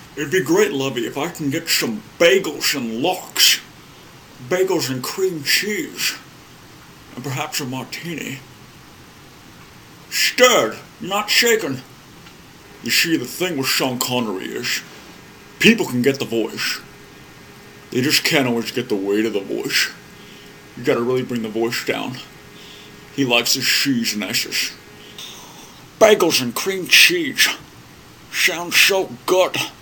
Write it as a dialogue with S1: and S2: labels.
S1: It'd be great, Lovey, if I can get some bagels and lox. Bagels and cream cheese. And perhaps a martini. Stirred, not shaken. You see, the thing with Sean Connery is, people can get the voice. They just can't always get the weight of the voice. You gotta really bring the voice down. He likes his C's and S's. Bagels and cream cheese. Sounds so good.